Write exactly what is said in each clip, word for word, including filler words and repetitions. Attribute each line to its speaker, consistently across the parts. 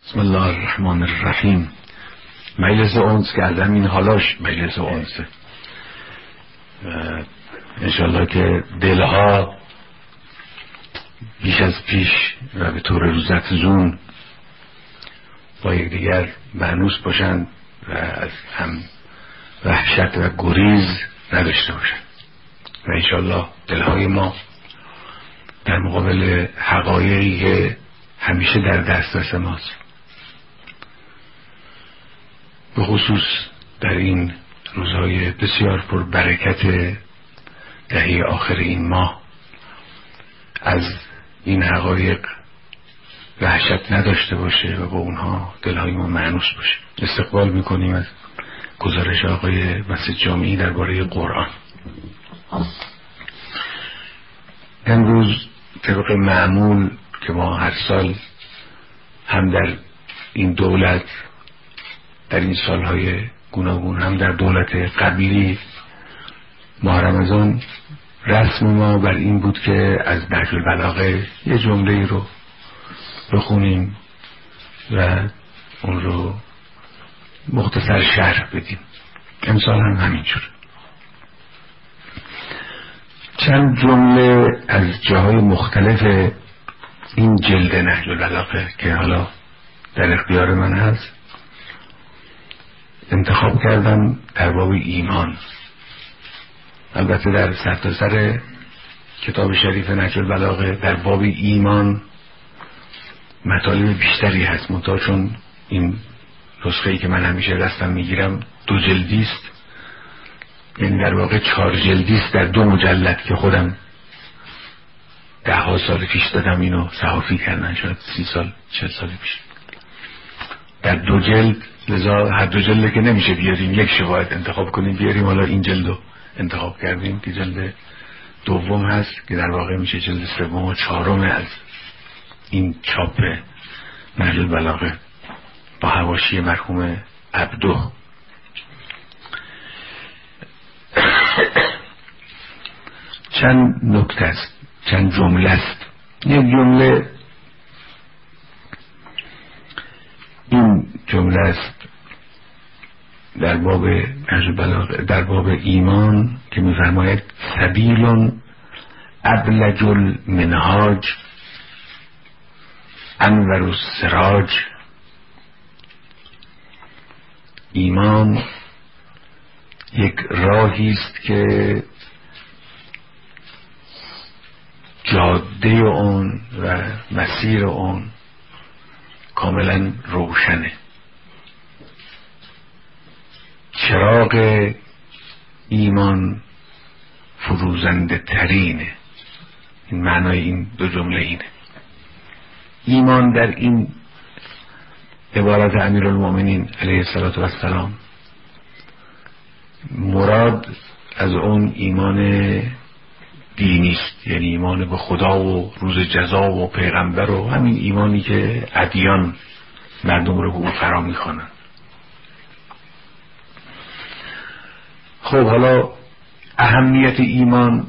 Speaker 1: بسم الله الرحمن الرحیم. مجلس اونس که از همین حالاش مجلس اونسه، انشالله که دلها بیش از پیش و به طور روزافزون با یکدیگر مانوس باشند و از هم وحشت و گریز نداشته باشند و انشالله دلهای ما در مقابل حقایقی که همیشه در دسترس ماست، به خصوص در این روزهای بسیار پر برکت دهه آخر این ماه، از این حقایق وحشت نداشته باشه و با اونها دلهای ما مانوس باشه. استقبال میکنیم از گزارش آقای مسجد جامعی درباره قرآن. امروز طبق معمول که ما هر سال هم در این دولت در این سالهای گوناگون هم در دولت قبلی ماه رمضان رسم ما بر این بود که از نهج البلاغه یه جمله رو بخونیم و اون رو مختصر شرح بدیم. امسال هم همینجور چند جمله از جاهای مختلف این جلد نهج البلاغه که حالا در اختیار من هست انتخاب کردم در باب ایمان. البته در سرتاسر کتاب شریف نهج البلاغه در باب ایمان مطالب بیشتری هست، منتها چون این نسخه‌ای که من همیشه دستم میگیرم دو جلدی است، یعنی در واقع چهار جلدی است در دو مجلد که خودم ده ها سال پیش دادم اینو صحافی کردن، شاید سی سال چل سال پیش در دو جلد، لذا هر دو جلد که نمیشه بیاریم یک شباید انتخاب کنیم بیاریم. حالا این جلدو انتخاب کردیم که جلد دوم هست که در واقع میشه جلد سوم و چهارم از این چاپ نهج البلاغه با حواشی مرحوم عبدو. چند نکته است، چند جمله است. یک جمله این جمله است در باب نهج البلاغه در باب ایمان که می‌فرماید سبیل ابلج المنهاج انور السراج. ایمان یک راهی است که جاده اون و مسیر اون کاملا روشنه. چراغ ایمان فروزنده ترینه. این معنای این دو جمله اینه. ایمان در این عبارت امیرالمومنین علیه الصلاة و السلام مراد از اون ایمان دینی است، یعنی ایمان به خدا و روز جزا و پیغمبر و همین ایمانی که ادیان مردم رو به اون فرا میخوانن. خب حالا اهمیت ایمان،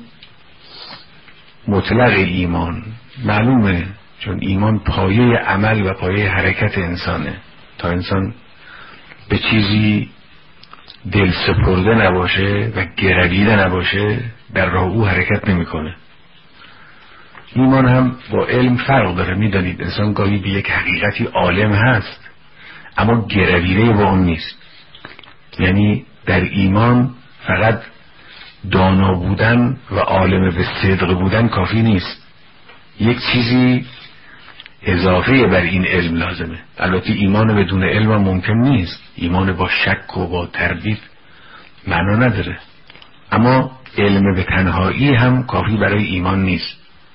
Speaker 1: مطلق ایمان معلومه، چون ایمان پایه عمل و پایه حرکت انسانه. تا انسان به چیزی دل سپرده نباشه و گرویده نباشه در راه او حرکت نمیکنه. ایمان هم با علم فرق داره. میدانید انسان گاهی به یک حقیقتی عالم هست اما گرویده با اون نیست. یعنی در ایمان فقط دانا بودن و عالم به صدق بودن کافی نیست، یک چیزی اضافه بر این علم لازمه. البته ایمان بدون علم هم ممکن نیست، ایمان با شک و با تردید معنا نداره، اما علم به تنهایی هم کافی برای ایمان نیست.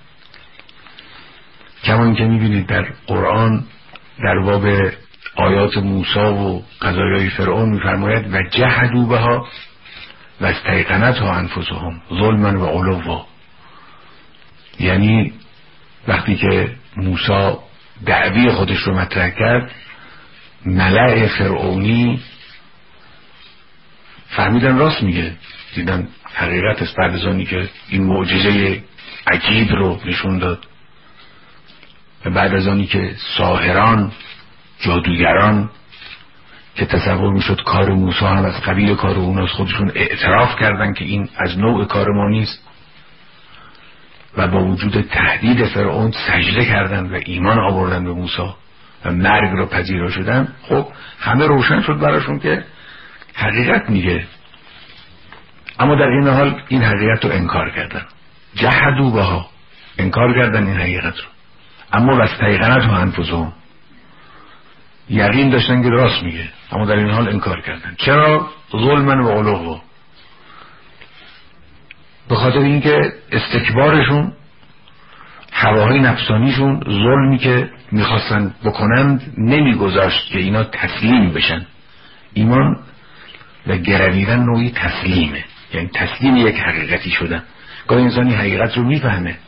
Speaker 1: کمان که میبینید در قرآن در باب آیات موسی و قضایای فرعون میفرماید و جحدوا بها و استیقنتها انفسهم ظلما و علوا. یعنی وقتی که موسی دعوی خودش رو مطرح کرد، ملأ فرعونی فهمیدن راست میگه، دیدن حقیقت است. بعد از آنی که این معجزه عجیب رو نشون داد و بعد از آنی که ساحران جادوگران که تصور میشد کار موسی هم از قبیل کار اوناست، خودشون اعتراف کردن که این از نوع کار ما نیست و با وجود تهدید فرعون سجده کردن و ایمان آوردن به موسی و مرگ رو پذیرا شدن. خب همه روشن شد براشون که حقیقت میگه، اما در این حال این حقیقت رو انکار کردن، جحدوا بها، انکار کردن این حقیقت رو، اما واستیقنتها انفسهم، یقین داشتن که راست میگه اما در این حال انکار کردن. چرا؟ ظلمن و علوا، به خاطر اینکه استکبارشون، هواهای نفسانیشون، ظلمی که میخواستن بکنند نمیگذاشت که اینا تسلیم بشن. ایمان و گرویدن نوعی تسلیمه، یعنی تسلیم یک حقیقتی شدن. گاهی انسانی حقیقت رو میفهمه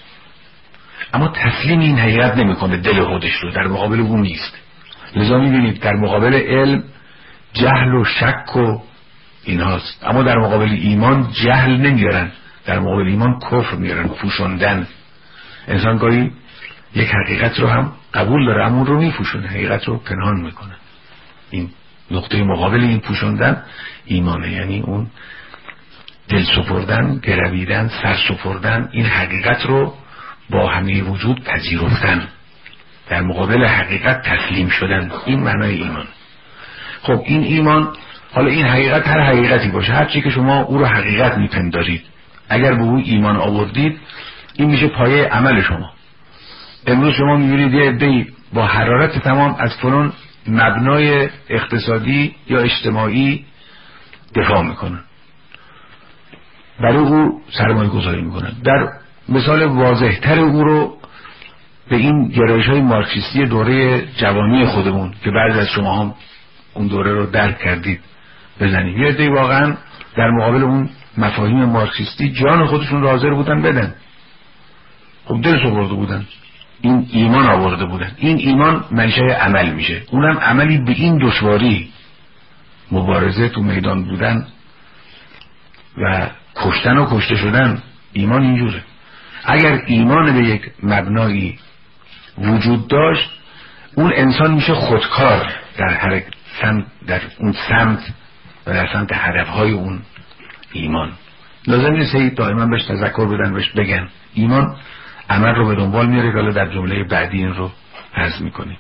Speaker 1: اما تسلیم این حقیقت نمیکنه، دل خودش رو در مقابل اون نیست. لذا میبینید در مقابل علم جهل و شک و این هاست، اما در مقابل ایمان جهل نمیارن، در مقابل ایمان کفر میارن، پوشوندن. انسان گاهی یک حقیقت رو هم قبول داره اما رو میپوشونه، حقیقت رو پنهان میکنه. این نقطه مقابل این پوشوندن ایمانه، یعنی اون دل سپردن، گرویدن، سر سپردن، این حقیقت رو با همه وجود پذیرفتن، در مقابل حقیقت تسلیم شدن. این معنای ایمان. خب این ایمان، حالا این حقیقت هر حقیقتی باشه، هر چی که شما او رو حقیقت میپندارید، اگر به او ایمان آوردید این میشه پایه عمل شما. امروز شما میبینید یه عده‌ای با حرارت تمام از فلان مبنای اقتصادی یا اجتماعی دفاع میکنن، برای او سرمایه گذاری میکنن. در مثال واضحتر او رو به این گرایش‌های مارکسیستی دوره جوانی خودمون که بعضی از شما هم اون دوره رو درک کردید بزنید. یه عده‌ای واقعا در مقابل اون مفاهیم مارکسیستی جان خودشون رو حاضر بودن بدن. خب دل سپرده بودن، این ایمان آورده بودن. این ایمان منشأ عمل میشه، اونم عملی به این دشواری، مبارزه تو میدان بودن و کشتن و کشته شدن. ایمان اینجوره. اگر ایمان به یک مبنایی وجود داشت، اون انسان میشه خودکار در هر سمت، در اون سمت و در سمت هدفهای اون ایمان. لازم نیست هی دائما بهش تذکر بدن، بهش بگن. ایمان عمل رو به دنبال میاره که حالا در جمله بعدی این رو عرض میکنیم.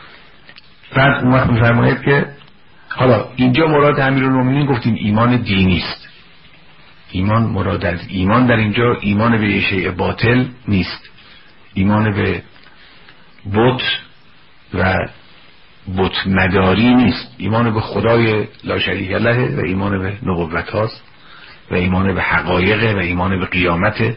Speaker 1: بعد اون وقت میفرماید که حالا اینجا مراد امیرالمومنین گفتیم ایمان دینی است. ایمان مراد از ایمان در اینجا ایمان به یه شیء باطل نیست، ایمان به بت و بت مداری نیست، ایمان به خدای لا شریک له و ایمان به نبوت هاست و ایمان به حقایق و ایمان به قیامت.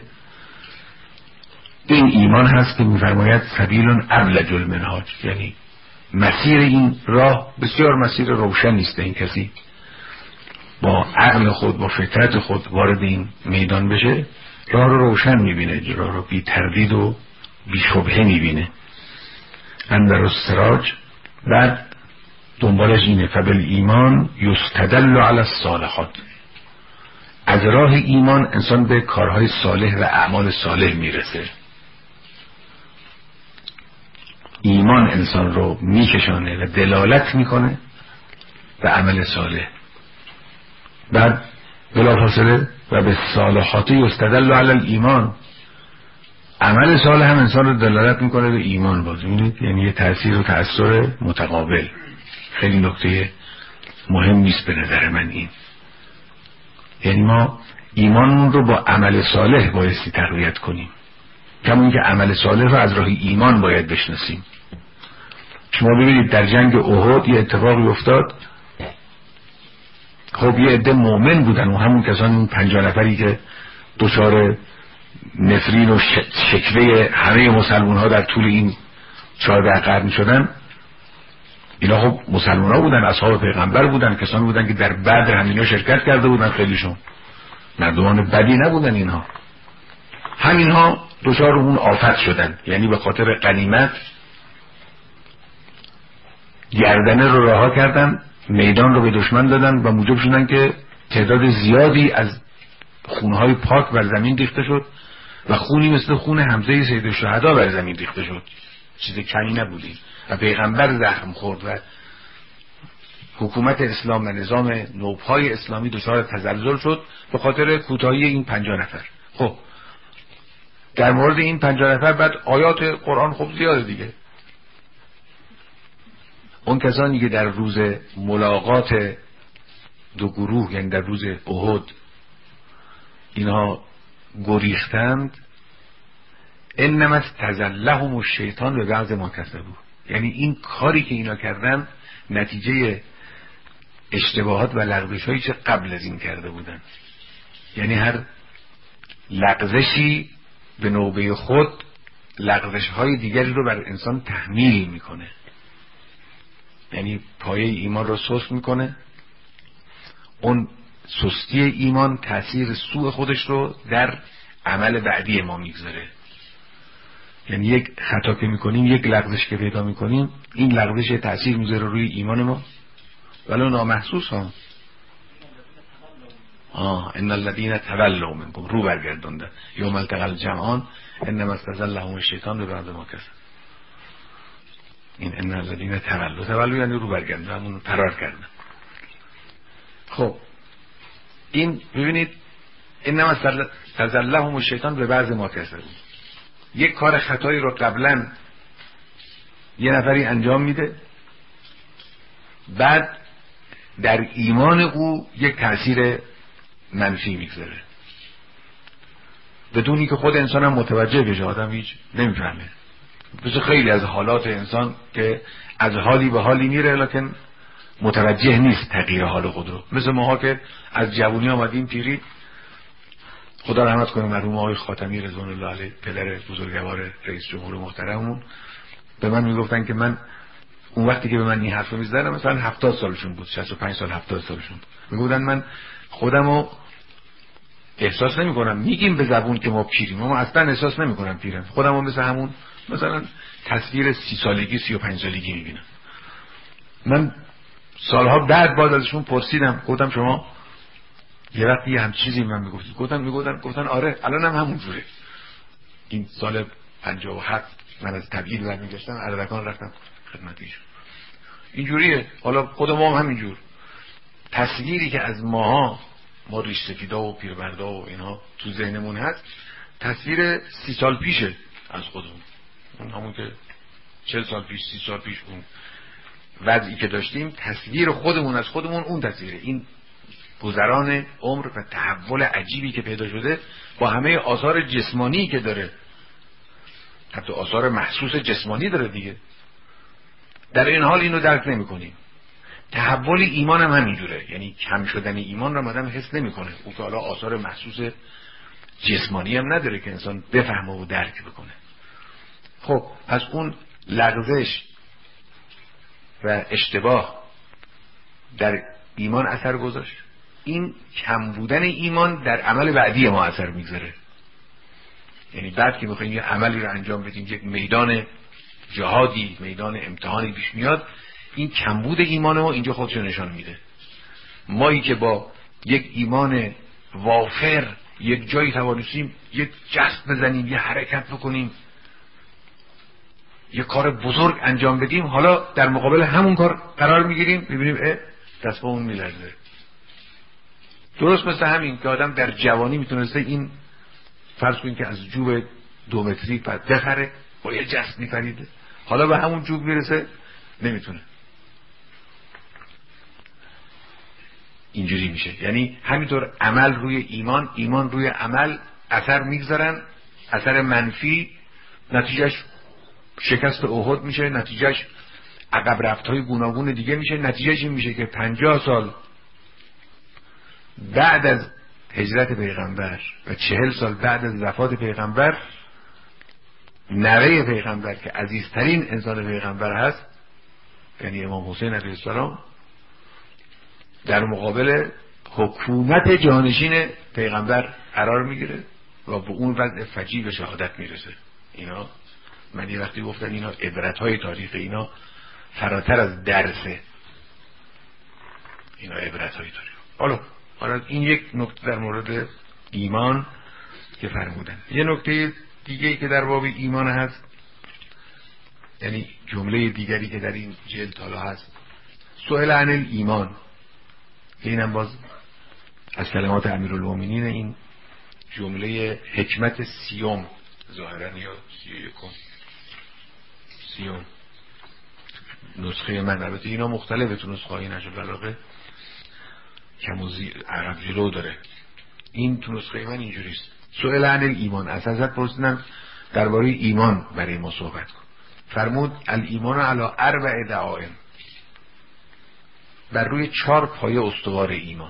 Speaker 1: این ایمان هست که میفرماید سبیل ابلج المنهاج، یعنی مسیر این راه بسیار مسیر روشن است. این کسی با عقل خود، با فطرت خود وارد این میدان بشه، راه رو روشن میبینه، راه رو بی تردید و بی شبهه میبینه. اندر السراج. بعد دنبالش اینه فبال ایمان یستدل علی الصالحات. از راه ایمان انسان به کارهای صالح و اعمال صالح میرسه. ایمان انسان رو میکشانه و دلالت میکنه به عمل صالح. بعد بلافاصله و به صالحات یستدل علی الایمان، عمل صالح هم انسان رو دلالت میکنه به ایمان. باز میبینید یعنی یه تأثیر و تأثیر متقابل. خیلی نکته مهم نیست به نظر من این، یعنی ما ایمانمون رو با عمل صالح بایستی تقویت کنیم، کما اینکه عمل صالح رو از راه ایمان باید بشناسیم. شما ببینید در جنگ احد یه اتفاقی افتاد. خب یه عده مؤمن بودن و همون کسان، اون پنجاه نفری که دچار نفرین و شکوه همه مسلمان ها در طول این چهارده قرن شدن، اینا خب مسلمان ها بودن، اصحاب پیغمبر بودن، کسانی بودن که در بدر همینا شرکت کرده بودن، خیلیشون مردمان بدی نبودن. اینها همینها دچار اون آفت شدن، یعنی به خاطر غنیمت گردنه رو رها کردن، میدان رو به دشمن دادن و موجب شدن که تعداد زیادی از خونهای پاک بر زمین ریخته شد و خونی مثل خون حمزه سید الشهدا بر زمین ریخته شد. چیز کمی نبودی. و پیغمبر زخم خورد و حکومت اسلام و نظام نوپای اسلامی دچار تزلزل شد به خاطر کوتاهی این پنجاه نفر. خب در مورد این پنجاه نفر بعد آیات قرآن خب زیاده دیگه. اون کسانی که در روز ملاقات دو گروه، یعنی در روز احد اینها گریختند، انما استزلهم الشیطان به بعض ما کسبوا، یعنی این کاری که اینا کردن نتیجه اشتباهات و لغزش‌هایی که قبل از این کرده بودن. یعنی هر لغزشی به نوبه خود لغزش‌های دیگری رو بر انسان تحمیل میکنه، یعنی پایه ایمان رو سست میکنه. اون سستی ایمان تأثیر سوء خودش رو در عمل بعدی ما میگذاره. یعنی یک خطا که میکنیم، یک لغزش که پیدا میکنیم، این لغزش تأثیر میذاره روی ایمان ما ولو نامحسوس هم. آه ان الذين تولوا منكم، رو برگردوندن یوم التقى الجمعان انما استزلهم الشیطان به بعض ما کسب. این ان الذين تولوا، تولوا یعنی رو برگردوندن، همون فرار کردن. خب این ببینید انما استزلهم الشیطان به بعض ما کسب، یک کار خطایی رو قبلا یه نفری انجام میده، بعد در ایمان او یک تأثیر منفی میگذاره بدونی که خود انسان هم متوجه بشه. آدم هیچ نمیفهمه. مثل خیلی از حالات انسان که از حالی به حالی میره لکن متوجه نیست تغییر حال خود رو. مثل ماها که از جوانی آمدیم پیری. خدا رحمت کنه مرحوم آقای خاتمی رضوان الله علیه، پدر بزرگوار رئیس جمهور محترممون، به من میگفتن که من اون وقتی که به من این حرف رو میزدن مثلا هفتاد سالشون بود، شصت و پنج سال هفتاد سالشون بود، میگفتن من خودمو احساس نمی کنم، میگیم به زبون که ما پیریم، اما اصلا احساس نمی کنم پیرم، خودمو مثل همون مثلا تصویر سی سالگی سی و پنج سالگی میبینم. من سالها بعد باز ازشون پرسیدم، گفتم شما یه وقتی یه هم چیزی من میگفتید؟ گفتن میگفتن گفتن آره الانم همون جوره. این سال پنجاه و هفت من از تبعید برمیگشتم، اردکان رفتم خدمتیشون. اینجوریه. حالا خود ما هم همینجور. تصویری که از ماها، ما ریش سفیدا و پیرمردا و اینها تو ذهنمون هست، تصویر سی سال پیشه از خودمون. اون همون که چهل سال پیش، سی سال پیش اون وضعی که داشتیم، تصویر خودمون از خودمون اون تصویره. این گذران عمر و تحول عجیبی که پیدا شده با همه آثار جسمانی که داره، حتی آثار محسوس جسمانی داره دیگه، در این حال اینو درک نمی کنیم. تحول ایمان هم همینجوره، یعنی کم شدن ایمان رو آدم حس نمی کنه. او که حالا آثار محسوس جسمانی هم نداره که انسان بفهمه و درک بکنه. خب از اون لغزش و اشتباه در ایمان اثر گذاشت، این کم بودن ایمان در عمل بعدی ما اثر میذاره. یعنی بعد که میخوایم یه عملی رو انجام بدیم، یک میدان جهادی، میدان امتحانی پیش میاد، این کمبود ایمان ما اینجا خودشو نشان میده. مایی که با یک ایمان وافر یک جایی توانستیم یک جست بزنیم، یه حرکت بکنیم، یه کار بزرگ انجام بدیم، حالا در مقابل همون کار قرار میگیریم، میبینیم اه دست با اون میلرزه. درست مثل همین که آدم در جوانی میتونسته این فرض کنیم که از جوب دو متری بعد بخره، با یه جست میپریده، حالا به همون جوب میرسه نمیتونه. اینجوری میشه. یعنی همینطور عمل روی ایمان، ایمان روی عمل اثر میگذارن، اثر منفی، نتیجهش شکست احد میشه، نتیجهش عقب رفت‌های گوناگون دیگه میشه. نتیجهش این میشه که پنجاه سال بعد از هجرت پیغمبر و چهل سال بعد از وفات پیغمبر، نوه پیغمبر که عزیزترین انسان پیغمبر هست، یعنی امام حسین علیه السلام، در مقابل حکومت جانشین پیغمبر قرار میگیره و به اون وضع فجیع به شهادت میرسه. اینا من یه وقتی گفتن اینا عبرت‌های تاریخ، اینا فراتر از درسه، اینا عبرت‌های تاریخ. حالا حالا این یک نکته در مورد ایمان که فرمودن. یه نکته دیگه که در باب ایمان هست، یعنی جمله دیگری که در این جلد حالا هست، سئل عن الایمان، اینم باز از کلمات امیرالمومنین، این جمله حکمت سیوم ظاهرا یا سی و یکم سیوم نسخه من، البته اینا مختلفه تو نسخه های نهج البلاغه کم و زی... عرب جلو داره، این تو نسخه من اینجوریست. سئل عن الایمان، از حضرت پرسیدن درباره ایمان برای ما صحبت کن. فرمود الایمان علی اربع دعائم، بر روی چهار پایه استوار ایمان.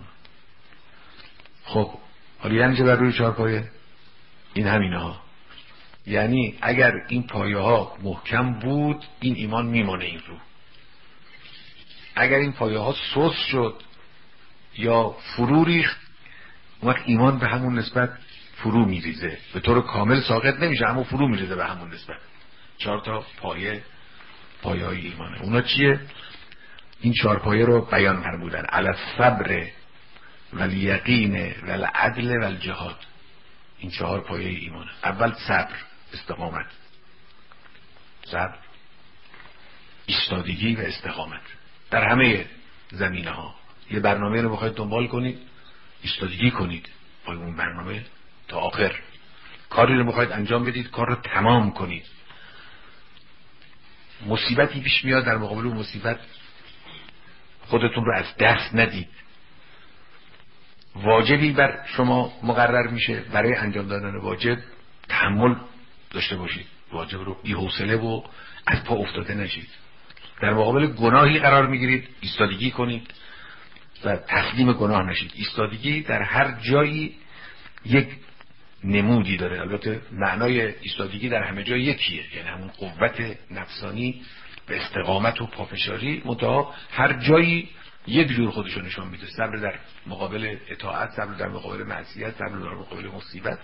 Speaker 1: خب حالا یعنی چه بر روی چهار پایه؟ این همینه ها، یعنی اگر این پایه ها محکم بود این ایمان میمونه این رو، اگر این پایه ها سست شد یا فرو ریخت اون وقت ایمان به همون نسبت فرو میریزه، به طور کامل ساقط نمیشه اما فرو میریزه به همون نسبت. چهار تا پایه پایه های ایمانه. اونا چیه؟ این چهار پایه رو بیان فرمودن: علی الصبر والیقین والعدل والجهاد. این چهار پایه ایمانه. اول صبر، استقامت، صبر، ایستادگی و استقامت در همه زمینه ها. یه برنامه رو بخواید دنبال کنید ایستادگی کنید با اون برنامه تا آخر. کاری رو بخواید انجام بدید کار رو تمام کنید. مصیبتی پیش میاد، در مقابل اون مصیبت خودتون رو از دست ندید. واجبی بر شما مقرر میشه، برای انجام دادن واجب تحمل داشته باشید، واجب رو بی حوصله و از پا افتاده نشید. در مقابل گناهی قرار میگیرید ایستادگی کنید و تسلیم گناه نشید. ایستادگی در هر جایی یک نمودی داره، البته معنای ایستادگی در همه جای یکیه، یعنی همون قوت نفسانی و استقامت و پافشاری، منتها هر جایی یک جور خودشو نشان میده. صبر در مقابل اطاعت، صبر در مقابل معصیت، صبر در مقابل مصیبت،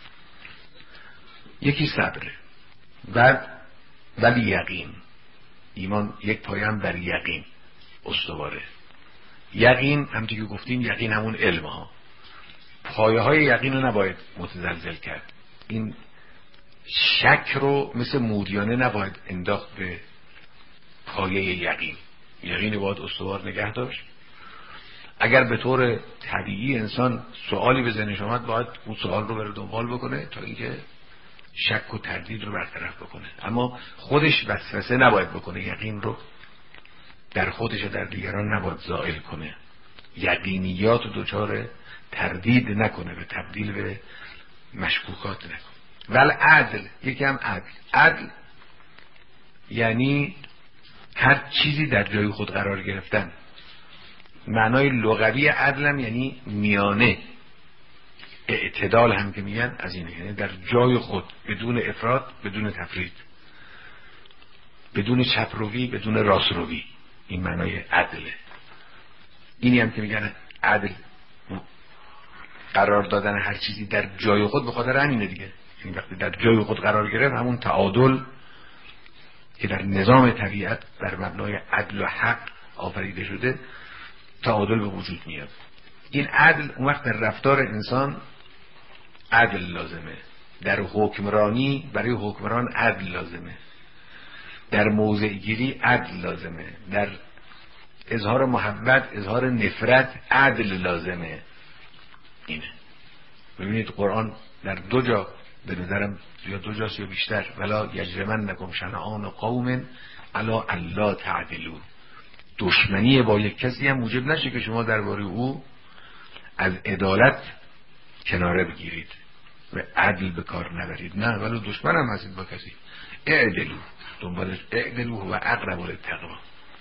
Speaker 1: یکی صبره. بعد ولی یقین، ایمان یک پایه هم بر یقین استواره. یقین همونطور که گفتیم، یقین همون علم ها، پایه های یقین رو نباید متزلزل کرد. این شک رو مثل موریانه نباید انداخت به پایه یقین. یقین باید استوار نگه داشت. اگر به طور طبیعی انسان سوالی به ذهنش آمد باید اون سوال رو بره دنبال بکنه تا اینکه شک و تردید رو برطرف بکنه، اما خودش وسوسه نباید بکنه. یقین رو در خودش و در دیگران نباید زائل کنه. یقینیات رو دچار تردید نکنه، به تبدیل به مشکوکات نکنه. ول عدل، یکی هم عدل. عدل یعنی هر چیزی در جای خود قرار گرفتن. معنای لغوی عدلم یعنی میانه، اعتدال هم که میگن از اینه، یعنی در جای خود، بدون افراط، بدون تفرید، بدون چپروی، بدون راستروی. این معنای عدله. اینی هم که میگن عدل قرار دادن هر چیزی در جای خود، به خاطر همینه دیگه. یعنی وقتی در جای خود قرار گرفت همون تعادل که در نظام طبیعت بر مبنای عدل و حق آفریده شده، تعادل به وجود میاد. این عدل اون وقت در رفتار انسان عدل لازمه، در حکمرانی برای حکمران عدل لازمه، در موضع گیری عدل لازمه، در اظهار محبت، اظهار نفرت عدل لازمه. اینه. ببینید قرآن در دو جا، به نظرم یا دو جاست یا بیشتر، ولا یجرمنکم شنآن قوم الا الا تعدلوا، دشمنی با یک کسی هم موجب نشه که شما درباره او از عدالت کناره بگیرید و عدل به کار نبرید. نه، ولی دشمن هم هستید با کسی، اعدلو، دنبالش اعدلو و اقرب للتقوی.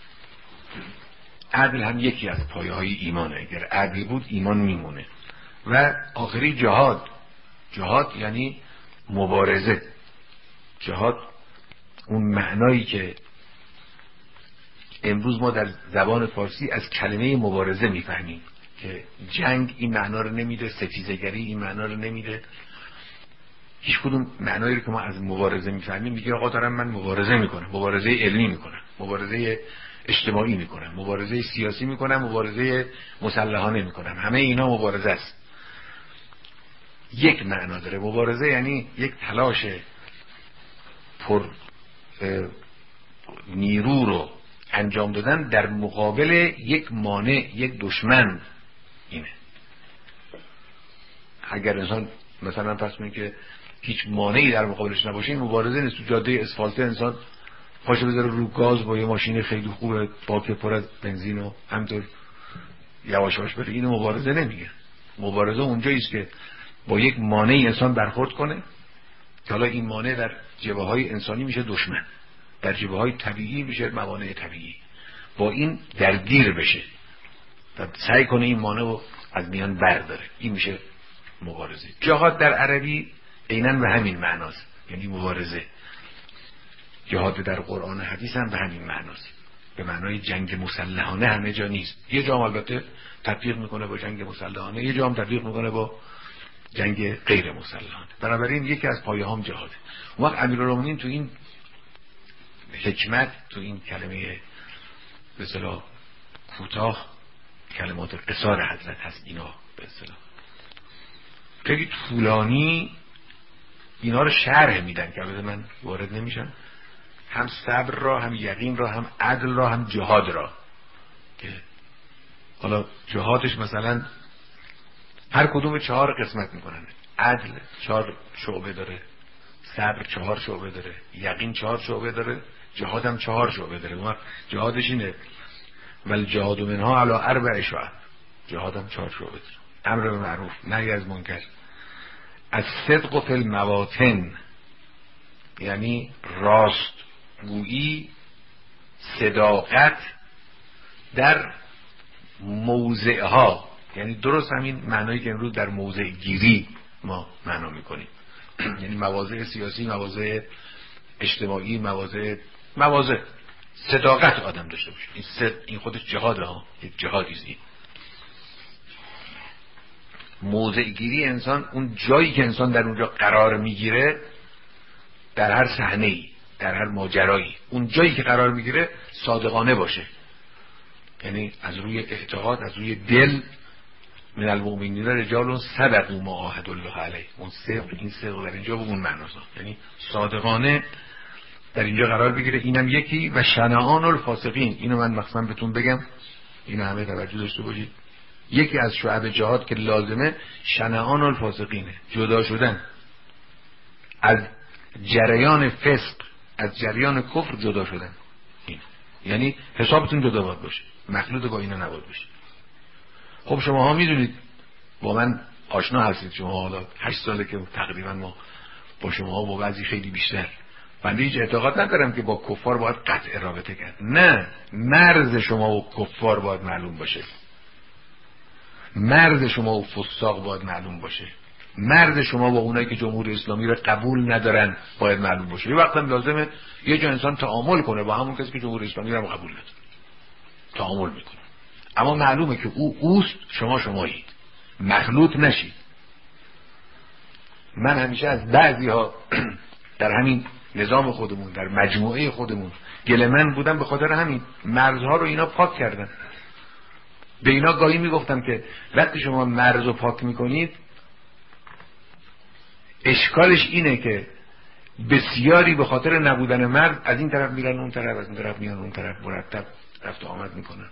Speaker 1: عدل هم یکی از پایه های ایمانه. اگر عدل بود ایمان میمونه. و آخری جهاد. جهاد یعنی مبارزه. جهاد اون معنایی که امروز ما در زبان فارسی از کلمه مبارزه میفهمیم که جنگ این معنا رو نمیده، ستیزگری این معنا رو نمیده، هیچ کدوم معنایی رو که ما از مبارزه میفهمیم میگه آقا دارم من مبارزه میکنم، مبارزه علمی میکنم، مبارزه اجتماعی میکنم، مبارزه سیاسی میکنم، مبارزه مسلحانه میکنم. همه اینا مبارزه است. یک معنا داره مبارزه، یعنی یک تلاش پر نیرو رو انجام دادن در مقابل یک مانع، یک دشمن. اینه. اگر انسان مثلا فرض کنید که هیچ مانعی در مقابلش نباشه، این مبارزه نیست. تو جاده اسفالته انسان پاشو بذاره رو گاز با یه ماشین خیلی خوبه باک پر از بنزین و همینطور یواش یواش بره، اینو مبارزه نمیگه. مبارزه اونجایی است که با یک مانعی انسان برخورد کنه که حالا این مانع در جبهه‌های انسانی میشه دشمن، در جبهه‌های طبیعی میشه موانع طبیعی، با این درگیر بشه و سعی کنه این مانع رو از میان برداره. این میشه مبارزه. جهاد در عربی عیناً به همین معناست، یعنی مبارزه. جهاد در قرآن و حدیث هم به همین معناست، به معنای جنگ مسلحانه همه جا نیست. یه جا البته تطبیق میکنه با جنگ مسلحانه، یه جا هم تطبیق میکنه با جنگ غیر مسلحانه. بنابراین یکی از پایه هم جهاده. اون وقت امیرالمومنین تو این حکمت، تو این کلمه به اصطلاح کوتاه، کلمات قصار حضرت هست، اینا به اصطلاح خیلی طولانی اینا رو شرح میدن که البته من وارد نمیشم. هم صبر را، هم یقین را، هم عدل را، هم جهاد را، که حالا جهادش مثلا هر کدوم چهار قسمت میکنن. عدل چهار شعبه داره، صبر چهار شعبه داره، یقین چهار شعبه داره، جهاد هم چهار شعبه داره. اون جهادش اینه ول جهاد منها علی اربع شعب. جهاد هم چهار شعبه داره. امر به معروف، نهی از منکر، از صدق فی المواطن، یعنی راست گویی، صداقت در موضع ها، یعنی درست همین معنایی که امروز در موضع گیری ما معنا میکنیم، یعنی مواضع سیاسی، مواضع اجتماعی، مواضع مواضع صداقت آدم داشته باشه. این صد... این خودش جهاده ها، یک جهادی است. این موضع گیری انسان، اون جایی که انسان در اونجا قرار میگیره، در هر صحنه‌ای، در هر ماجرایی، اون جایی که قرار میگیره صادقانه باشه. یعنی از روی اعتقاد، از روی دل، من المؤمنین رجال صدقوا ما عاهدوا الله علیه. اون صدق، این صدق در اینجا به اون معناست، یعنی صادقانه در اینجا قرار بگیره. اینم یکی. و شنعان الفاسقین، اینو من مخصوصا بهتون بگم، اینو همه توجه داشته باشید. یکی از شعب جهاد که لازمه شنعان الفاسقینه، جدا شدن از جریان فسق، از جریان کفر جدا شدن. این یعنی حسابتون جدا باید باشه، مخلوط با اینا نباید باشه. خب شما ها میدونید، با من آشنا هستید، شما حالا هشت ساله که تقریبا ما با شما ها با بعضی خیلی بیشتر. بنده هیچ اعتقاد ندارم که با کفار باید قطع رابطه کرد. نه، مرز شما و کفار باید معلوم باشه، مرز شما و فساق باید معلوم باشه، مرز شما با اونایی که جمهوری اسلامی رو قبول ندارن باید معلوم باشه. یه وقتا لازمه یه جا انسان تعامل کنه با همون کسی که جمهوری اسلامی رو قبول نداره، تعامل میکنه، اما معلومه که او اوست، شما شمایید، مخلوط نشید. من همیشه از بعضی ها در همین نظام خودمون، در مجموعه خودمون گله من بودم، به خاطر همین مرزها رو اینا پاک کردن. به اینا گاهی میگفتم که وقتی شما مرز رو پاک میکنید، اشکالش اینه که بسیاری به خاطر نبودن مرز از این طرف میرن اون طرف، از این طرف میان اون طرف، مرتب رفت و آمد میکنن.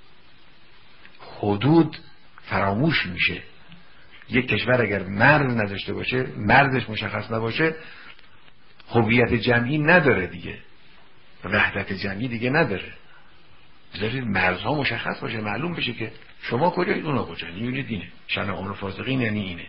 Speaker 1: حدود فراموش میشه. یک کشور اگر مرز نداشته باشه، مرزش مشخص نباشه، هویت جمعی نداره دیگه، وحدت جمعی دیگه نداره. بذارید مرزها مشخص باشه، معلوم بشه که شما کجایید، اونا کجایید. میبینید اینه شنعان الفاسقین، یعنی اینه.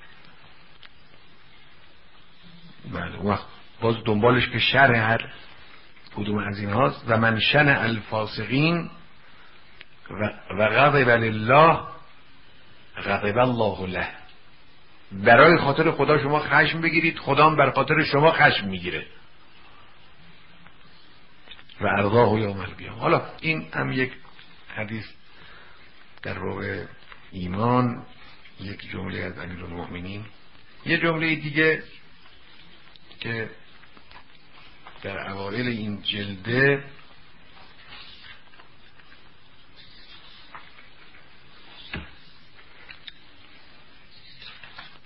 Speaker 1: بله، وقت باز دنبالش که شرح هر کدوم از این هاست. و من شنع الفاسقین و غضب لله غضب الله له. برای خاطر خدا شما خشم بگیرید، خدا هم بر خاطر شما خشم میگیره. و ارضاه یوم القیامه. حالا این هم یک حدیث در باب ایمان، یک جمله از امیرالمؤمنین. یه جمله دیگه که در اوایل این جلده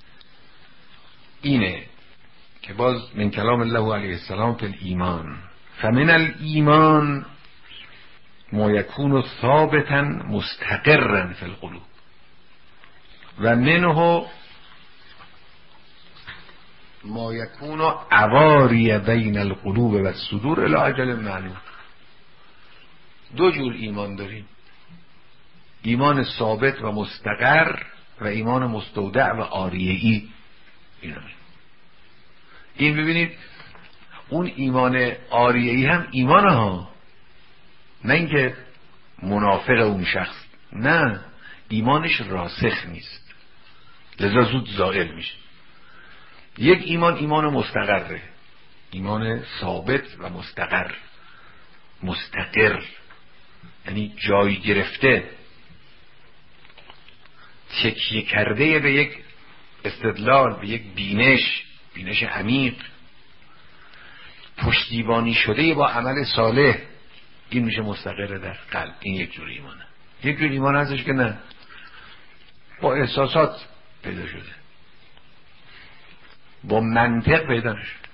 Speaker 1: اینه که باز من کلام الله علیه السلام فی ایمان، فمن الایمان ما یکون ثابتا مستقرا فی القلوب و منه ما یکون عواری بین القلوب و الصدور الی اجل معلوم. دو جور ایمان داریم، ایمان ثابت و مستقر و ایمان مستودع و عاریه‌ای. اینا این ببینید اون ایمان عاریه‌ای هم ایمان ها، نه اینکه منافق اون شخص، نه، ایمانش راسخ نیست لذا زود زائل میشه. یک ایمان ایمان مستقره، ایمان ثابت و مستقر، مستقر یعنی جای گرفته، تکیه کرده به یک استدلال، به یک بینش، بینش عمیق، پشتیبانی شده با عمل صالح. این میشه مستقر در قلب. این یک جور ایمانه. یک جور ایمان هستش که نه، با احساسات پیدا شده، با منطق پیدا نشده،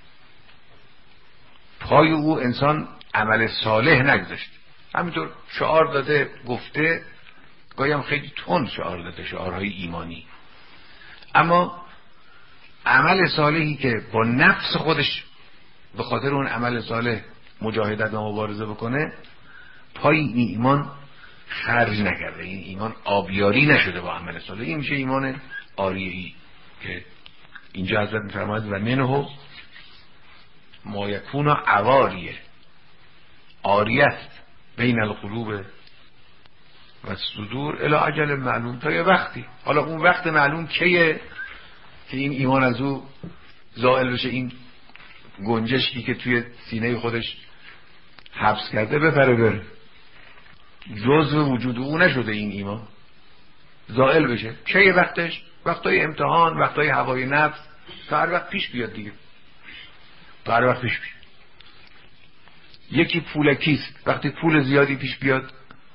Speaker 1: پای او انسان عمل صالح نگذاشت، همینطور شعار داده گفته، گاهی هم خیلی تند شعار داده، شعارهای ایمانی، اما عمل صالحی که با نفس خودش به خاطر اون عمل صالح مجاهدت و مبارزه بکنه، پای این ایمان خرج نکرده، این ایمان آبیاری نشده با عمل صالح، این میشه ایمان عاریه‌ای که اینجا حضرت میفرماید و منه ما یکون عواریه، عاریه است بین القلوب و صدور الی اجل معلوم، تا یه وقتی. حالا اون وقت معلوم کیه که این ایمان از او زائل بشه، این گنجشکی که توی سینه خودش حبس کرده بپره بره، جزء وجود او نشده این ایمان، زائل بشه. چه وقتش؟ وقتای امتحان، وقتای هوای نفس، تا هر وقت پیش بیاد دیگه، تا هر وقت پیش بیاد. یکی پولکیست، وقتی پول زیادی پیش بیاد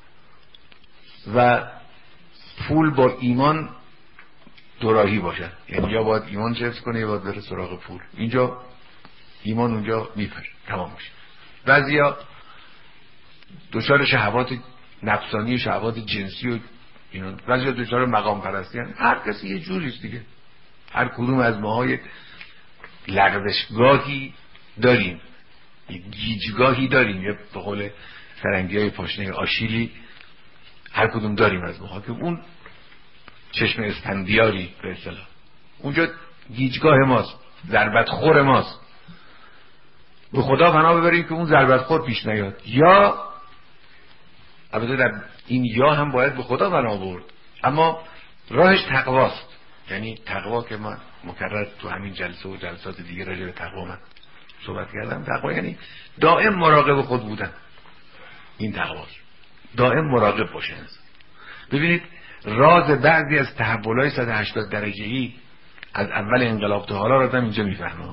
Speaker 1: و پول با ایمان دوراهی باشه، یعنی یا باید ایمان حفظ کنه یا باید بره سراغ پول، اینجا ایمان اونجا میپره، تمام میشه. بعضیا دچار شهوات نفسانی و شهوات جنسی و اینا، بعضیا دچار مقام پرستی هستن. هر کسی یه جوریست دیگه، هر کدوم از ماها یک لغزشگاهی داریم، یک گیجگاهی داریم، یا به قول فرنگیای پاشنه آشیلی هر کدوم داریم از ماها که اون چشم اسفندیاری به اصطلاح اونجا گیجگاه ماست، ضربت خور ماست. به خدا پناه ببریم که اون ضربت خور پیش نیاد، یا البته در این یا هم باید به خدا پناه برد، اما راهش تقواست. یعنی تقوا که من مکرر تو همین جلسه و جلسات دیگه راجع به تقوا من صحبت کردم، تقوا یعنی دائم مراقب خود بودن، این تقواست، دائم مراقب باشن. ببینید راز بعضی از تحولای صد و هشتاد درجه‌ای از اول انقلاب تا حالا رو آدم اینجا میفهمه.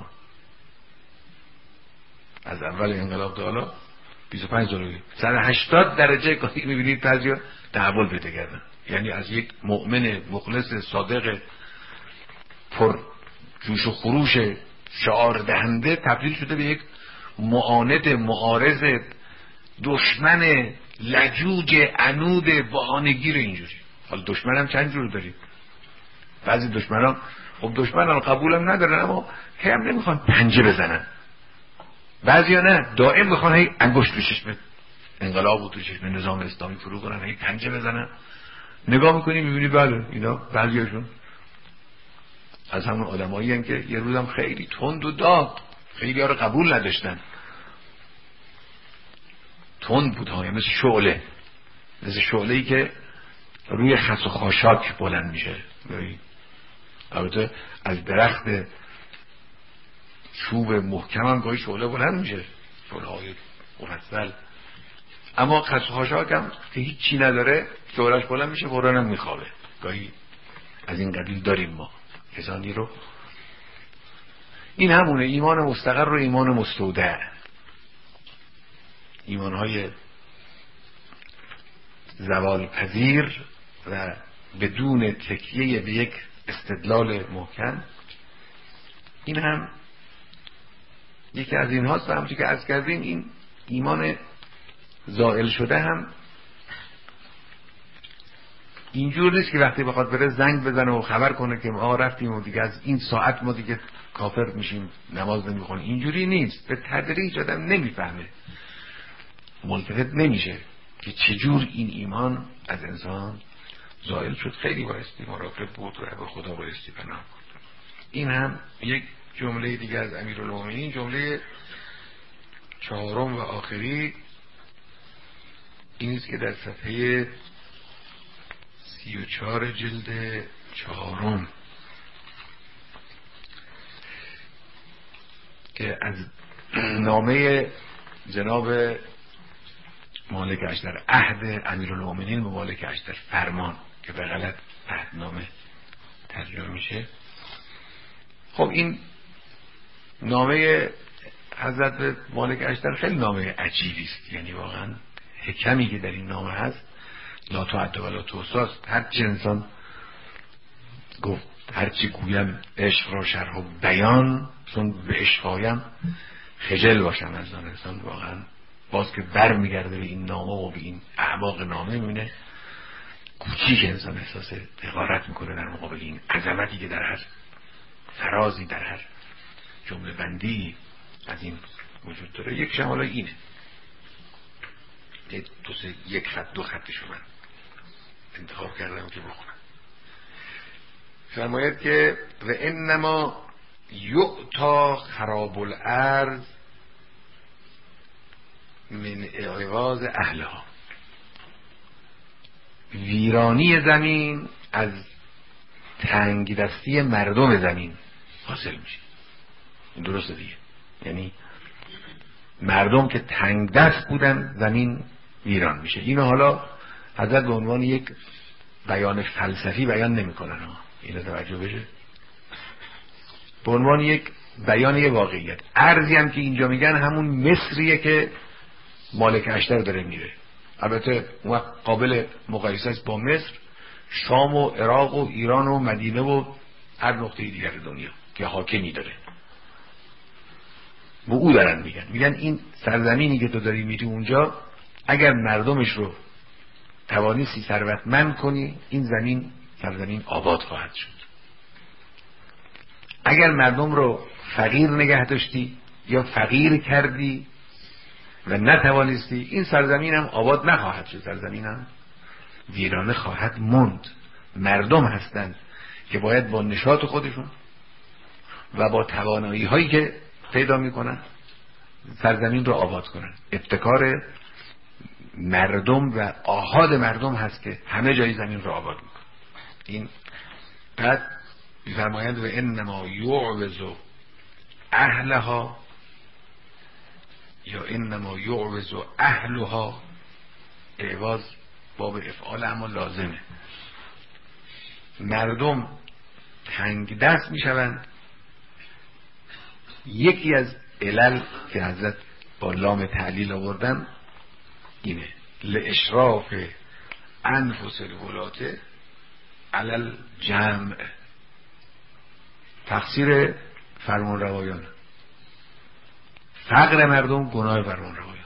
Speaker 1: از اول انقلاب تا حالا بیست و پنج درجه صد و هشتاد درجه گاهی میبینید بعضیا تحول پیدا کردن، یعنی از یک مؤمن مخلص صادق پر جوش و خروش شعار دهنده تبدیل شده به یک معاند، معارض، دشمن لجوج، عنود، بهانه‌گیر. اینجوری حالا دشمن هم چند جور داریم. بعضی دشمنان خب دشمنان قبولم ندارن اما هم نمیخوان پنجه بزنن، بعضیا نه، دائم میخوان هی انگشت تو چشم انقلاب و تو چشم نظام اسلامی فرو کنن، هی پنجه بزنن. نگاه میکنی میبینی بله اینا بعضیاشون از همون آدمایی هستن که یه روزم خیلی تند و داد، خیلی ها رو قبول نداشتن، تند بود ها، مثل شعله، مثل شعله‌ای که روی خس و خاشاک بلند میشه. البته از درخت چوب محکم هم گاهی شعله بلند میشه، شعله های مفصل، اما خس و خاشاک هم که هیچی نداره شعلهش بلند میشه، فوراً هم میخوابه. گاهی از این قبیل داریم ما کسانی رو. این همونه ایمان مستقر و ایمان مستودع، ایمانهای زوال پذیر و بدون تکیه به یک استدلال محکم. این هم یکی از این هاست و همچون که عرض کردیم این ایمان زائل شده هم اینجور نیست که وقتی بخواد بره زنگ بزنه و خبر کنه که ما رفتیم و دیگه از این ساعت ما دیگه کافر میشیم، نماز نمیخونیم. اینجوری نیست. به تدریج آدم نمیفهمه، ملتفت نمیشه که چجور این ایمان از انسان زائل شد. خیلی بایستی مراقب بود و به خدا بایستی پناه بود. این هم یک جمله دیگه از امیرالمومنین، جمله چهارم و آخری این است که در صفحه سی و چهار جلد چهارم که از نامه جناب مالک اشتر، عهد امیرالمومنین به مالک اشتر، فرمان که به غلط عهدنامه ترجمه میشه. خب این نامه حضرت به مالک اشتر خیلی نامه عجیبی است، یعنی واقعا حکمی که در این نامه هست لا تعد ولا تحصی است. هر چی انسان گفت هر چی گویم عشق را شرح و بیان، چون به عشقایم خجل باشم از آن. انسان واقعا باز که بر میگرده به این نامه و به این اعماق نامه میبینه کوچیک انسان احساس حقارت میکنه در مقابل این عظمتی که در هر فرازی، در هر جمله بندی از این وجود داره. یک شمالا اینه، دو سه یک خط دو خطشو من انتخاب کردم که بخونم. فرماید که و انما یعطا خراب الارض من اعواز اهلها، ویرانی زمین از تنگ دستی مردم زمین حاصل میشه. این درسته دیگه، یعنی مردم که تنگ دست بودن زمین ویران میشه. اینو حالا حضرت به عنوان یک بیان فلسفی بیان نمیکنن، اینو توجه بشه، به عنوان یک بیان یه واقعیت. ارضی هم که اینجا میگن همون مصریه که مالک اشتر داره میره. البته اون قابل مقایسه است با مصر، شام و عراق و ایران و مدینه و هر نقطه دیگر دنیا که حاکمی داره. به او دارن میگن میگن این سرزمینی که تو داری میری اونجا، اگر مردمش رو توانستی ثروتمند کنی، این زمین سرزمین آباد خواهد شد. اگر مردم رو فقیر نگه داشتی یا فقیر کردی و نتوانستی، این سرزمین هم آباد نخواهد شد، سرزمین هم ویرانه خواهد موند. مردم هستند که باید با نشاط خودشون و با توانایی هایی که پیدا میکنن سرزمین رو آباد کنن. ابتکار مردم و آحاد مردم هست که همه جای زمین رو آباد میکنن. این بعد میفرمایند و انما یعوز اهلها یا انما یعوز اهلها، اعواز باب افعال اما لازمه. مردم تنگ دست میشوند. یکی از علل که حضرت با لام تعلیل آوردن اینه، لاشراف انفس الولاة علی الجمع، تقصیر فرمان روایان. فقر مردم گناه فرمان روایان،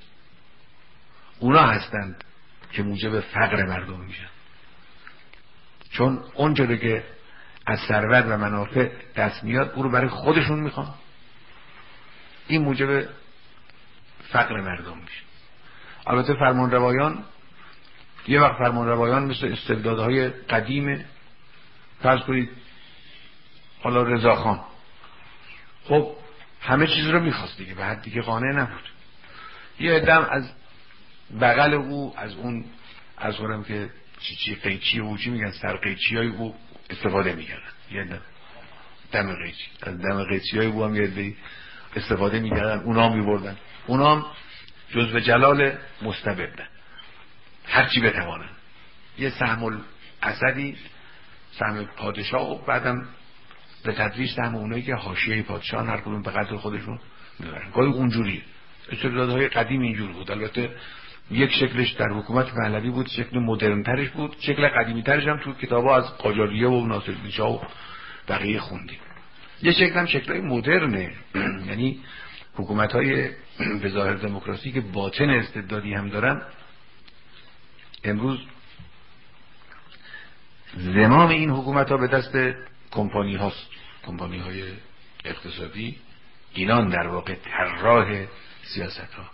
Speaker 1: اونا هستند که موجب فقر مردم میشن، چون اونجوری که از ثروت و منافع دست میاد او رو برای خودشون میخوان، این موجب فقر مردم میشه. البته فرمان روایان یه وقت فرمان روایان مثل استبدادهای قدیمه، فرض کنید حالا رضاخان، خب همه چیز رو میخواست دیگه، به حد دیگه قانع نبود. یه ادم از بغل او، از اون از اونم که چی چی قیچی او چی میگن سر قیچی های او استفاده میکردن، یه دم دم قیچی، از دم قیچی های او هم یه دی استفاده میکردن، اونا هم میبردن، اونا هم جزو جلال مستبدن، هرچی بتوانن. یه سهم الاسدی، سهم پادشاه، و بعدم به تدریج سهم اونایی که حاشیه پادشاه هر کدوم به قدر خودشون میبرن. گاهی اونجوریه. استبدادهای قدیم اینجور بود. البته یک شکلش در حکومت پهلوی بود، شکل مدرن ترش بود، شکل قدیمی ترش هم تو کتابا از قاجاریه و ناصرالدین شاه و بقیه خوندیم. یه شکل هم شکلای مدرنه، یعنی حکومت های به ظاهر دموکراسی که باطن استبدادی هم دارن، امروز زمام این حکومت ها به دست کمپانی هاست، کمپانی های اقتصادی. اینان در واقع طراح سیاست ها.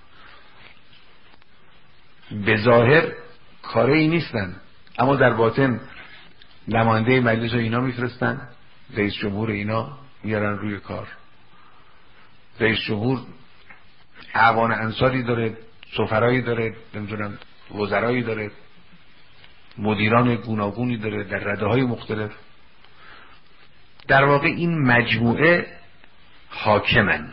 Speaker 1: به ظاهر کاری نیستن، اما در باطن نماینده مجلس رو اینا میفرستن، رئیس جمهور اینا میارن روی کار. رئیس جمهور اعوان انصاری داره، سفرایی داره، نمیدونم وزرایی داره، مدیران گوناگونی داره در رده‌های مختلف. در واقع این مجموعه حاکمن.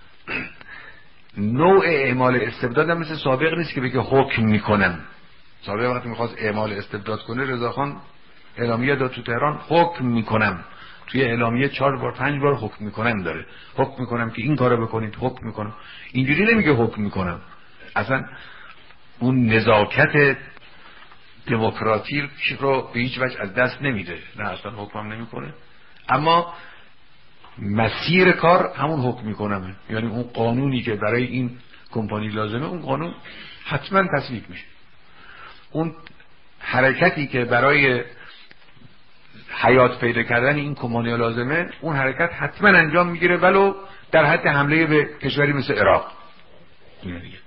Speaker 1: نوع اعمال استبداد هم مثل سابق نیست که بگه حکم میکنم. سابق وقتی میخواست اعمال استبداد کنه، رضاخان اعلامیه داد تو تهران حکم میکنم. توی اعلامیه چهار بار پنج بار حکم میکنم داره. حکم میکنم که این کارو بکنید، حکم میکنم. اینجوری نمیگه حکم میکنم. اصلا اون نزاکت دموکراتیک رو به هیچ وجه از دست نمیده. نه اصلا حکمم نمیکنه، اما مسیر کار همون حکم میکنم. یعنی اون قانونی که برای این کمپانی لازمه، اون قانون حتما تصویب میشه. اون حرکتی که برای حیات پیدا کردن این کمپانی لازمه، اون حرکت حتما انجام میگیره، ولو در حد حمله به کشوری مثل عراق. اینه دیگه.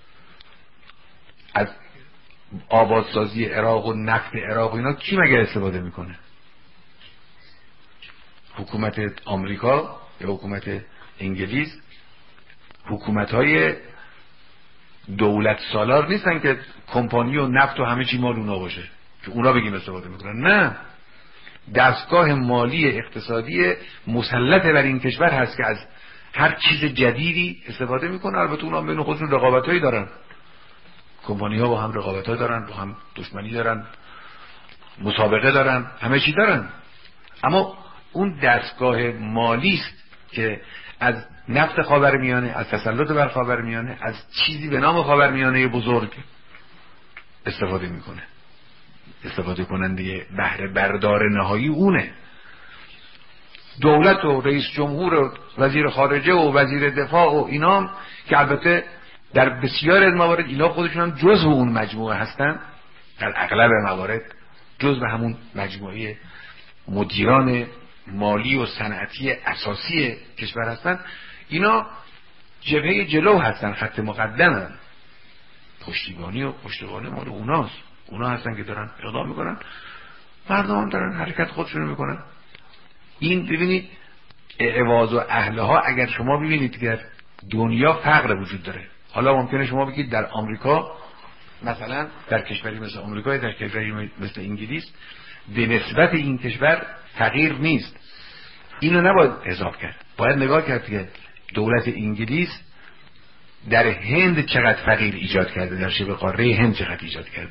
Speaker 1: از آبادسازی عراق و نفت عراق و اینا کی مگه استفاده میکنه؟ حکومت آمریکا یا حکومت انگلیس. حکومت های دولت سالار نیستن که کمپانی و نفت و همه چی مال اونا باشه که اونا بگیم استفاده میکنن. نه، دستگاه مالی اقتصادی مسلط بر این کشور هست که از هر چیز جدیدی استفاده میکنه. البته اونا بین خودشون رقابتایی دارن، کمپانی ها با هم رقابتایی دارن، با هم دشمنی دارن، مسابقه دارن، همه چی دارن، اما اون دستگاه مالی است که از نفت خاورمیانه، از تسلط بر خاورمیانه، از چیزی به نام خاورمیانه بزرگ استفاده میکنه. استفاده کننده بهره بردار نهایی اونه. دولت و رئیس جمهور و وزیر خارجه و وزیر دفاع و اینام که البته در بسیار از موارد اینا خودشون هم جزء اون مجموعه هستن، در اغلب موارد جزء همون مجموعه مدیران مالی و صنعتی اساسی کشور هستن. اینا جبهه جلو هستن، خط مقدمن. پشتیبانی و پشتوانه مال اوناست. اونا هستن که دارن اقدام میکنن، مردم هم دارن حرکت خودشونو میکنن. این ببینید اعواز و اهلها. اگر شما ببینید که دنیا فقر وجود داره، حالا ممکنه شما بگید در آمریکا مثلا، در کشوری مثل آمریکا، در کشوری مثل انگلیس به نسبت این کشور فقیر نیست. اینو نباید حساب کرد. باید نگاه کرد که دولت انگلیس در هند چقدر فقیر ایجاد کرده، در شبه قاره هند چقدر ایجاد کرده،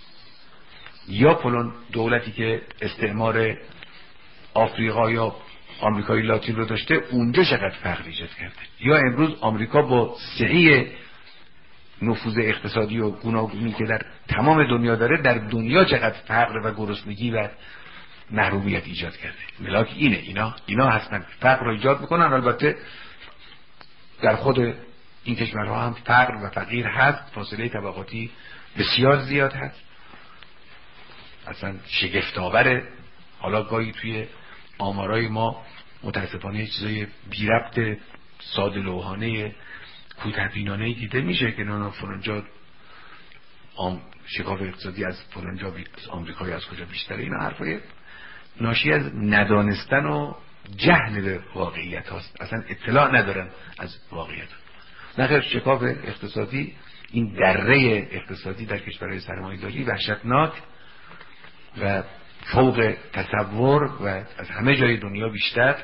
Speaker 1: یا فلان دولتی که استعمار آفریقا یا آمریکای لاتین رو داشته اونجا چقدر فقر ایجاد کرده، یا امروز آمریکا با سعی نفوذ اقتصادی و گوناگونی که در تمام دنیا داره، در دنیا چقدر فقر و گرسنگی و محرومیت ایجاد کرده. ملاک اینه. اینا اینا هستن فقر رو ایجاد میکنن. البته در خود این کشورها هم فقر و فقیر هست، فاصله طبقاتی بسیار زیاد هست، اصلا شگفت آوره. حالا گاهی توی آمارای ما متاسفانه چیزای بی ربط ساده لوحانه کوتاه‌بینانه‌ای دیده میشه که نه فلانجا آم شکاف اقتصادی از فلانجا بی... از آمریکایی از کجا بیشتره. اینا حرفای ناشی از ندانستن و جهل به واقعیت هاست، اصلا اطلاع ندارن از واقعیت. نخیر، شکاف اقتصادی، این دره اقتصادی در کشورهای سرمایه‌داری وحشتناک و فوق تصور و از همه جای دنیا بیشتر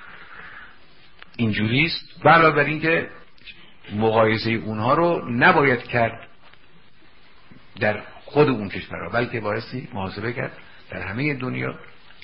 Speaker 1: اینجوریست. علاوه بر این که مقایسه اونها رو نباید کرد در خود اون کشورها، بلکه بایستی محاسبه کرد در همه دنیا،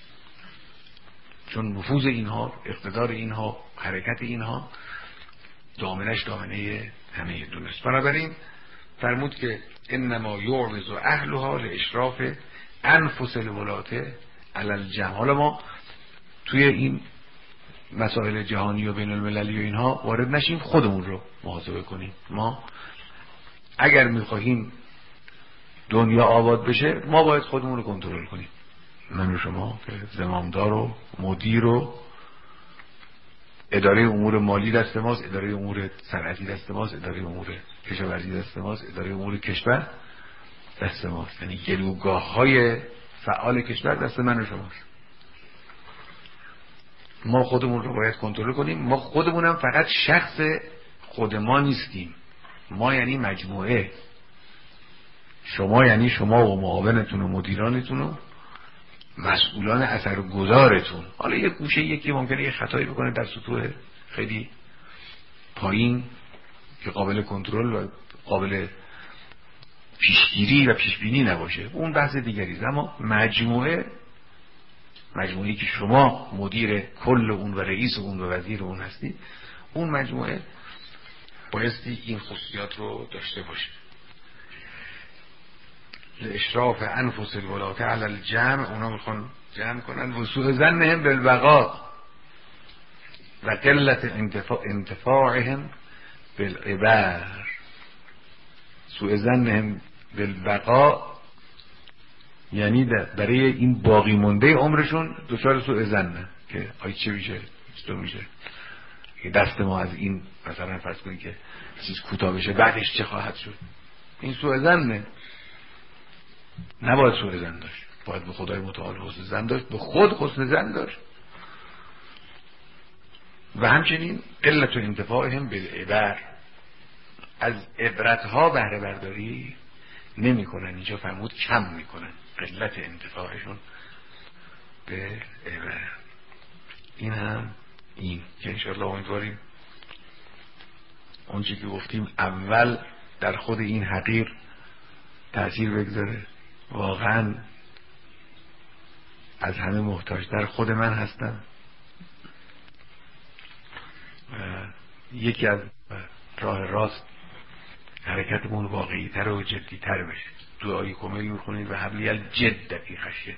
Speaker 1: چون نفوذ اینها، اقتدار اینها، حرکت اینها دامنش دامنه همه دنیاست. بنابراین فرمود که انما یعرض اهلها لاشراف انفس الولاة علی الجمع. حالا ما توی این مسائل جهانی و بین المللی و اینها وارد نشیم، خودمون رو محاسبه کنیم. ما اگر میخواهیم دنیا آباد بشه ما باید خودمون رو کنترل کنیم، من و شما که زمامدار و مدیر و اداره امور مالی دست ماست، اداره امور صنعتی دست ماست، اداره امور کشاورزی دست ماست، اداره امور کشور دست ماست. یعنی گلوگاه های فعال کشور دست من و شماست. ما خودمون رو باید کنترل کنیم. ما خودمونم فقط شخص خود ما نیستیم، ما یعنی مجموعه. شما یعنی شما و معاونتون و مدیرانتون و مسئولان اثرگذارتون. حالا یک گوشه یکی ممکنه یه خطایی بکنه در سطوح خیلی پایین که قابل کنترل و قابل پیشگیری و پیشبینی نباشه، اون بحث دیگری است. اما مجموعه مجموعه‌ای که شما مدیر کل اون و رئیس اون و وزیر اون هستی، اون مجموعه بایستی این خصوصیات رو داشته باشه. اشراف انفس الولاة علی الجمع، اونا میخوان جمع کنن. و سوء ظنهم بالبقاء و قلت انتفاع انتفاعهم بالعبر. سوء ظنهم بالبقاء یعنی برای این باقی مونده عمرشون دچار سوء ظنه که آی چه میشه چطور میشه دست ما از این مثلا فرض کنید که چیز کوتاه بشه بعدش چه خواهد شد. این سوء ظنه. نباید سوء ظن داشت، باید به خدای متعال حسن ظن داشت، به خود حسن ظن داشت. و همچنین قلت و انتفاعهم بالعبر، از عبرتها بهره برداری نمی کنن. اینجا فرمود کم می کنن، قلت انتفاعشون به عبر. این هم این که انشاءالله امیدواریم اون چی که گفتیم اول در خود این حقیر تأثیر بگذاره. واقعا از همه محتاجتر خود من هستم. یکی از راه راست حرکتمون واقعی تر و جدی تر بشه. دعای کمیل میخونید و حبلی الجد فی خشیت،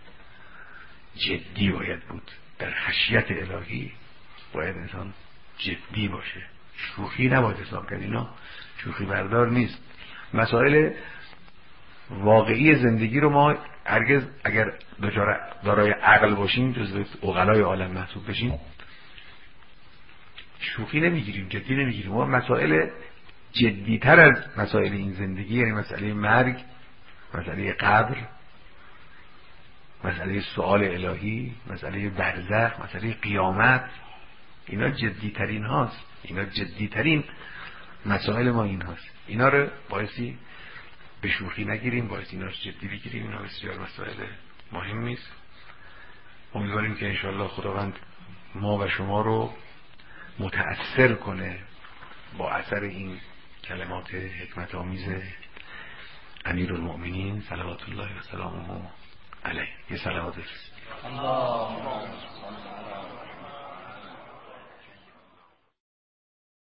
Speaker 1: جدی باید بود در خشیت الهی. باید انسان جدی باشه، شوخی نباید حساب کرد. اینا شوخی بردار نیست. مسائل واقعی زندگی رو ما هرگز اگر دارای عقل باشیم، جزو عقلای عالم محسوب بشیم، شوخی نمیگیریم، جدی نمیگیریم. ما مسائل جدیتر از مسائل این زندگی، یعنی مسئله مرگ، مسئله قبر، مسئله سؤال الهی، مسئله برزخ، مسئله قیامت، اینا جدیترین هاست. اینا جدیترین مسائل ما این هاست. اینا رو بایستی به شوخی نگیریم، باید اینا رو جدی بگیریم. اینا بسیار مسائل مهمی است. امیدواریم که انشاءالله خداوند ما و شما رو متأثر کنه با اثر این کلمات حکمت آمیز امیرالمؤمنین صلوات الله و سلامه علیه. یه صلوات